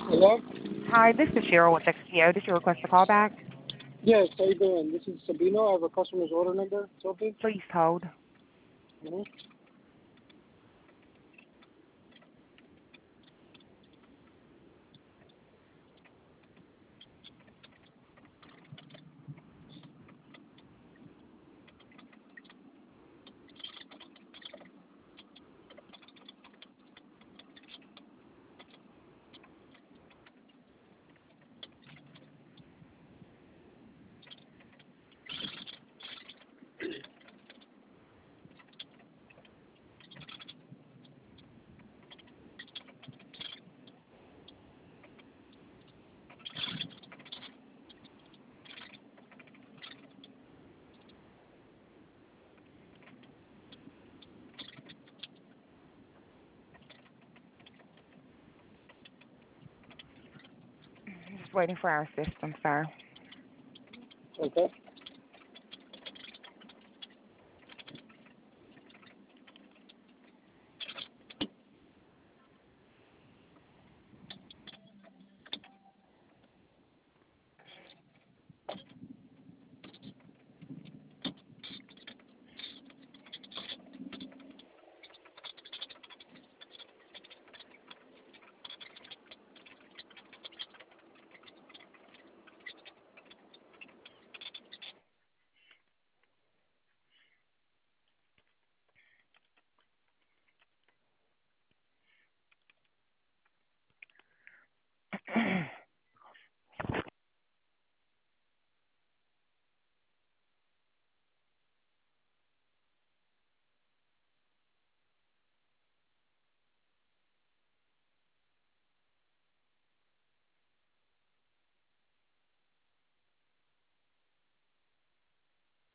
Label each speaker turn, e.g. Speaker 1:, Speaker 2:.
Speaker 1: Hello?
Speaker 2: Hi, this is Cheryl with XPO. Did you request a call back?
Speaker 1: Yes, how you doing? This is Sabino. I have a customer's order number. Something?
Speaker 2: Please hold.
Speaker 1: Mm-hmm.
Speaker 2: Just waiting for our system, sir.
Speaker 1: Okay.